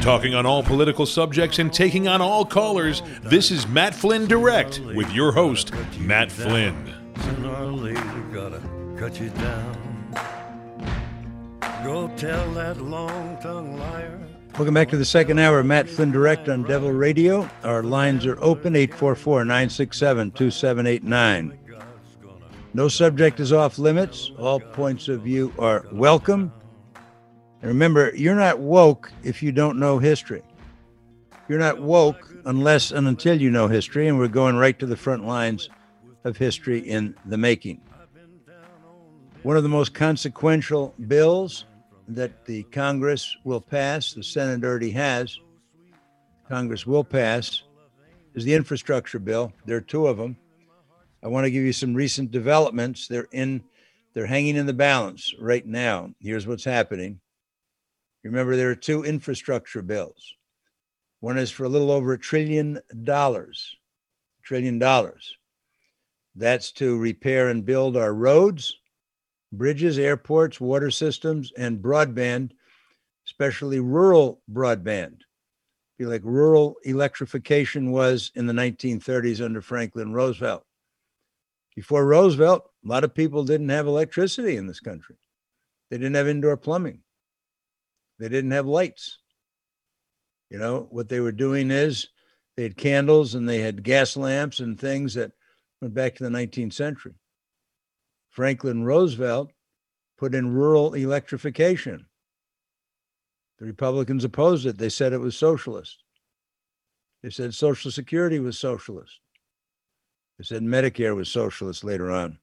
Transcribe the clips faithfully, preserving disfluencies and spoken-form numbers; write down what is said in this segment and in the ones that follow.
Talking on all political subjects and taking on all callers, this is Matt Flynn Direct with your host, Matt Flynn. Sooner or later, gotta cut you down. Go tell that long-tongued liar. Welcome back to the second hour of Matt Flynn Direct on Devil Radio. Our lines are open, eight four four, nine six seven, two seven eight nine. No subject is off limits. All points of view are welcome. And remember, you're not woke if you don't know history. You're not woke unless and until you know history, and we're going right to the front lines of history in the making. One of the most consequential bills that the Congress will pass, the Senate already has, Congress will pass, is the infrastructure bill. There are two of them. I want to give you some recent developments. They're in, they're hanging in the balance right now. Here's what's happening. Remember, there are two infrastructure bills. One is for a little over a trillion dollars, trillion dollars. That's to repair and build our roads, bridges, airports, water systems, and broadband, especially rural broadband. Be like rural electrification was in the nineteen thirties under Franklin Roosevelt. Before Roosevelt, a lot of people didn't have electricity in this country. They didn't have indoor plumbing. They didn't have lights. You know, what they were doing is they had candles and they had gas lamps and things that went back to the nineteenth century. Franklin Roosevelt put in rural electrification. The Republicans opposed it. They said it was socialist. They said Social Security was socialist. They said Medicare was socialist later on.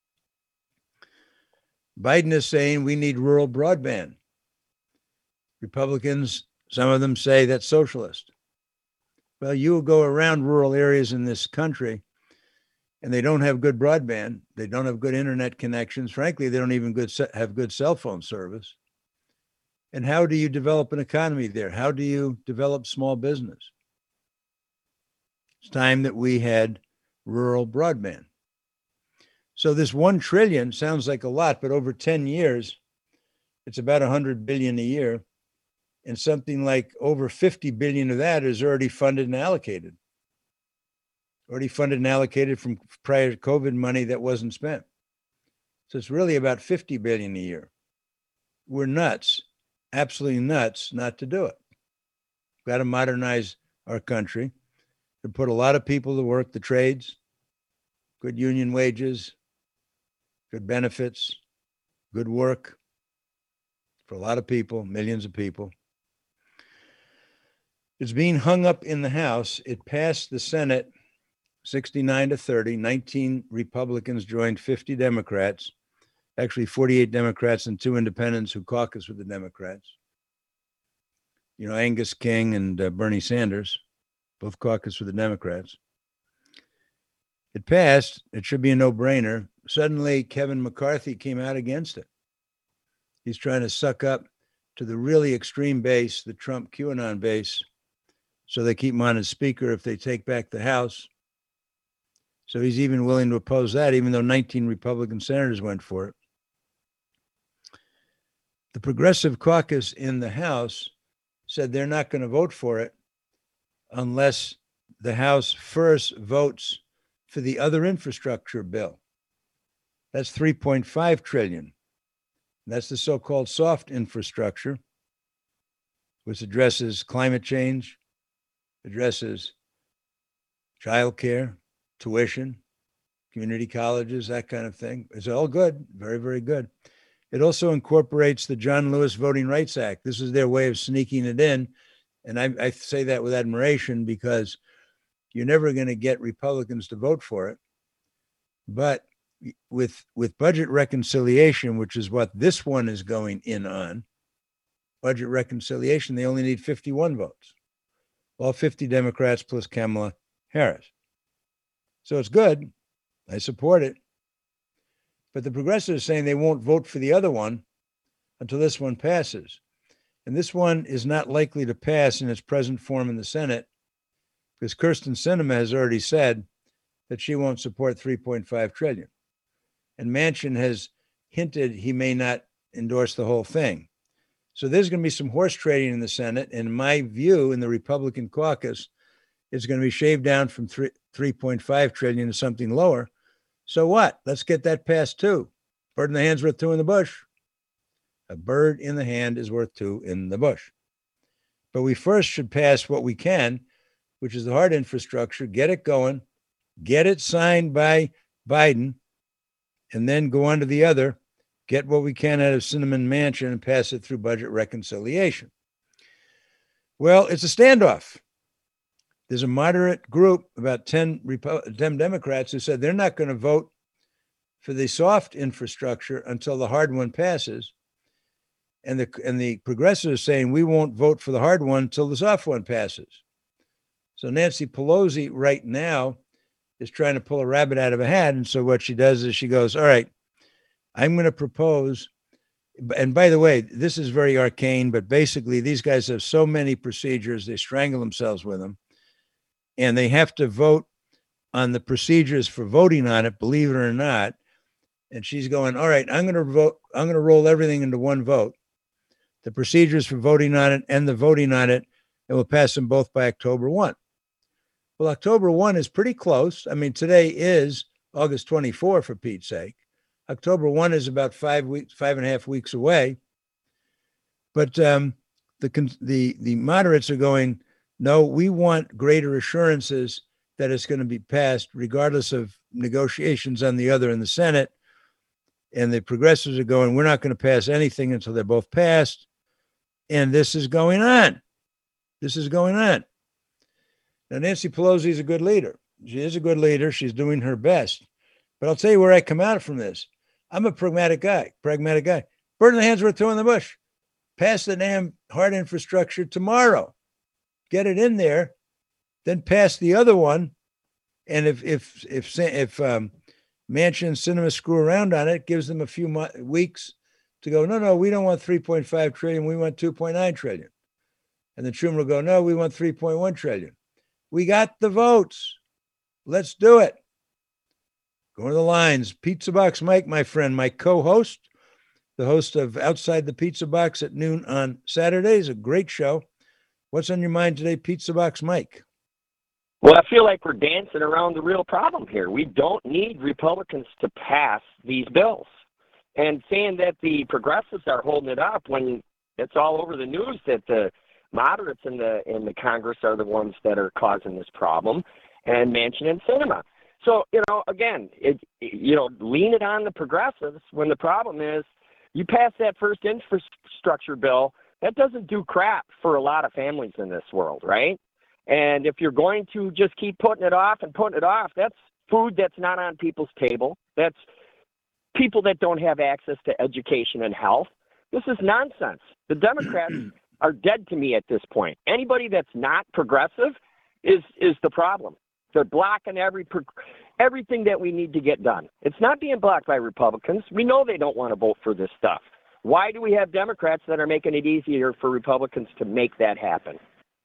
Biden is saying we need rural broadband. Republicans, some of them say that's socialist. Well, you will go around rural areas in this country and they don't have good broadband. They don't have good internet connections. Frankly, they don't even good have good cell phone service. And how do you develop an economy there? How do you develop small business? It's time that we had rural broadband. So this one trillion sounds like a lot, but over ten years, it's about one hundred billion a year. And something like over fifty billion of that is already funded and allocated. Already funded and allocated from prior COVID money that wasn't spent. So it's really about fifty billion a year. We're nuts, absolutely nuts not to do it. We've got to modernize our country, to put a lot of people to work, the trades, good union wages, good benefits, good work for a lot of people, millions of people. It's being hung up in the House. It passed the Senate sixty-nine to thirty. nineteen Republicans joined fifty Democrats, actually forty-eight Democrats and two independents who caucus with the Democrats. You know, Angus King and uh, Bernie Sanders, both caucus with the Democrats. It passed. It should be a no-brainer. Suddenly, Kevin McCarthy came out against it. He's trying to suck up to the really extreme base, the Trump QAnon base, so they keep him on as speaker if they take back the House. So he's even willing to oppose that, even though nineteen Republican senators went for it. The Progressive Caucus in the House said they're not going to vote for it unless the House first votes for the other infrastructure bill. That's three point five trillion dollars. That's the so-called soft infrastructure, which addresses climate change, addresses childcare, tuition, community colleges, that kind of thing. It's all good, very, very good. It also incorporates the John Lewis Voting Rights Act. This is their way of sneaking it in. And I, I say that with admiration because you're never going to get Republicans to vote for it. But with, with budget reconciliation, which is what this one is going in on, budget reconciliation, they only need fifty-one votes. All fifty Democrats plus Kamala Harris. So it's good. I support it. But the progressives are saying they won't vote for the other one until this one passes. And this one is not likely to pass in its present form in the Senate because Kyrsten Sinema has already said that she won't support three point five trillion dollars. And Manchin has hinted he may not endorse the whole thing. So there's going to be some horse trading in the Senate. And in my view, in the Republican caucus, it's going to be shaved down from three, 3.5 trillion to something lower. So what? Let's get that passed too. Bird in the hand's worth two in the bush. A bird in the hand is worth two in the bush. But we first should pass what we can, which is the hard infrastructure, get it going, get it signed by Biden, and then go on to the other, get what we can out of Cinnamon Mansion and pass it through budget reconciliation. Well, it's a standoff. There's a moderate group, about ten, Repo- ten Democrats, who said they're not going to vote for the soft infrastructure until the hard one passes. And the and the progressives are saying we won't vote for the hard one until the soft one passes. So Nancy Pelosi right now is trying to pull a rabbit out of a hat. And so what she does is she goes, all right, I'm going to propose. And by the way, this is very arcane, but basically these guys have so many procedures, they strangle themselves with them. And they have to vote on the procedures for voting on it, believe it or not. And she's going, all right, I'm going to vote. I'm going to roll everything into one vote. The procedures for voting on it and the voting on it, and we'll pass them both by October first. Well, October first is pretty close. I mean, today is August twenty-fourth, for Pete's sake. October first is about five weeks, five and a half weeks away. But um, the, the, the moderates are going, no, we want greater assurances that it's going to be passed regardless of negotiations on the other in the Senate. And the progressives are going, we're not going to pass anything until they're both passed. And this is going on. This is going on. Now, Nancy Pelosi is a good leader. She is a good leader. She's doing her best. But I'll tell you where I come out from this. I'm a pragmatic guy, pragmatic guy. Bird in the hand's worth two in the bush. Pass the damn hard infrastructure tomorrow. Get it in there. Then pass the other one. And if if if if um, Manchin and Sinema screw around on it, gives them a few mo- weeks to go, no, no, we don't want three point five trillion. We want two point nine trillion. And then Schumer will go, no, we want three point one trillion. We got the votes. Let's do it. Go to the lines. Pizza Box Mike, my friend, my co-host, the host of Outside the Pizza Box at noon on Saturdays, a great show. What's on your mind today, Pizza Box Mike? Well, I feel like we're dancing around the real problem here. We don't need Republicans to pass these bills. And saying that the progressives are holding it up when it's all over the news that the moderates in the in the Congress are the ones that are causing this problem, and Manchin and Sinema. So, you know, again, it, you know, lean it on the progressives when the problem is you pass that first infrastructure bill, that doesn't do crap for a lot of families in this world, right? And if you're going to just keep putting it off and putting it off, that's food that's not on people's table. That's people that don't have access to education and health. This is nonsense. The Democrats are dead to me at this point. Anybody that's not progressive is is the problem. They're blocking every everything that we need to get done. It's not being blocked by Republicans. We know they don't want to vote for this stuff. Why do we have Democrats that are making it easier for Republicans to make that happen?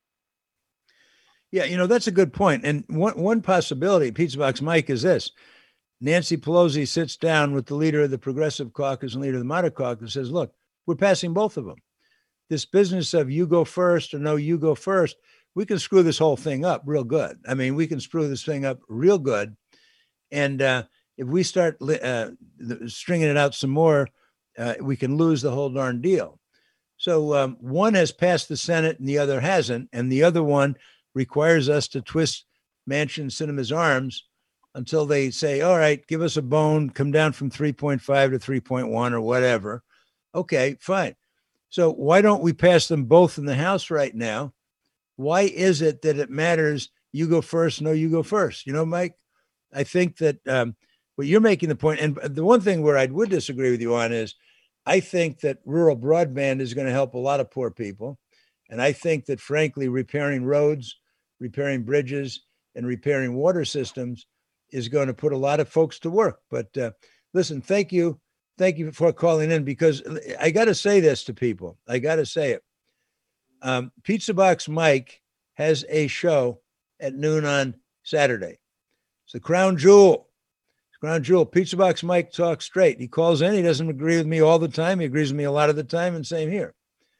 Yeah, you know, that's a good point. And one one possibility, Pizza Box Mike, is this. Nancy Pelosi sits down with the leader of the Progressive Caucus and leader of the Moderate Caucus and says, look, we're passing both of them. This business of you go first or no, you go first, we can screw this whole thing up real good. I mean, we can screw this thing up real good. And uh, if we start uh, stringing it out some more, uh, we can lose the whole darn deal. So um, one has passed the Senate and the other hasn't. And the other one requires us to twist Manchin Sinema's arms until they say, all right, give us a bone, come down from three point five to three point one or whatever. Okay, fine. So why don't we pass them both in the House right now? Why is it that it matters you go first, no, you go first? You know, Mike, I think that um, what you're making the point, and the one thing where I would disagree with you on is I think that rural broadband is going to help a lot of poor people. And I think that, frankly, repairing roads, repairing bridges, and repairing water systems is going to put a lot of folks to work. But uh, listen, thank you. Thank you for calling in, because I got to say this to people. I got to say it. Um, Pizza Box Mike has a show at noon on Saturday. It's the Crown Jewel. It's Crown Jewel. Pizza Box Mike talks straight. He calls in. He doesn't agree with me all the time. He agrees with me a lot of the time, and same here.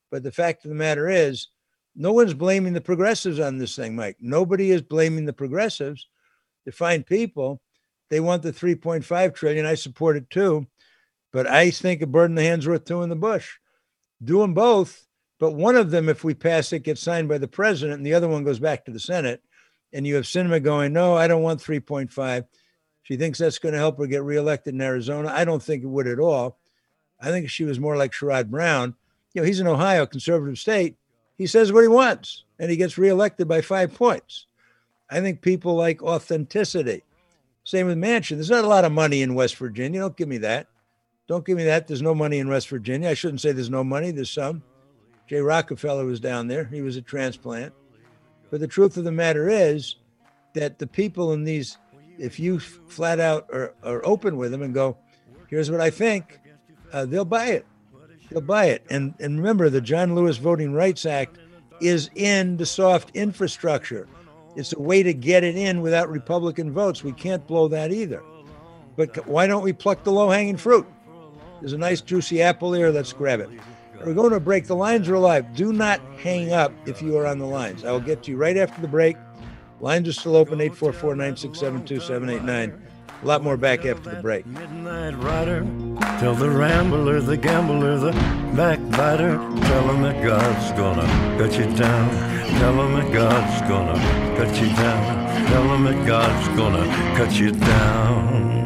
But the fact of the matter is, no one's blaming the progressives on this thing, Mike. Nobody is blaming the progressives. They're fine people. They want the three point five trillion. I support it too. But I think a bird in the hand's worth two in the bush. Do them both. But one of them, if we pass it, gets signed by the president, and the other one goes back to the Senate. And you have Sinema going, no, I don't want three point five. She thinks that's going to help her get reelected in Arizona. I don't think it would at all. I think she was more like Sherrod Brown. You know, he's in Ohio, conservative state. He says what he wants, and he gets reelected by five points. I think people like authenticity. Same with Manchin. There's not a lot of money in West Virginia. Don't give me that. Don't give me that. There's no money in West Virginia. I shouldn't say there's no money. There's some. Jay Rockefeller was down there. He was a transplant. But the truth of the matter is that the people in these, if you flat out are, are open with them and go, here's what I think, uh, they'll buy it. They'll buy it. And, and remember, the John Lewis Voting Rights Act is in the soft infrastructure. It's a way to get it in without Republican votes. We can't blow that either. But why don't we pluck the low-hanging fruit? There's a nice juicy apple here. Let's grab it. We're going to break. The lines are alive. Do not hang up if you are on the lines. I will get to you right after the break. Lines are still open, eight four four, nine six seven, two seven eight nine. A lot more back after the break. Midnight rider, tell the rambler, the gambler, the backbiter, tell him that God's gonna cut you down. Tell him that God's gonna cut you down. Tell him that God's gonna cut you down.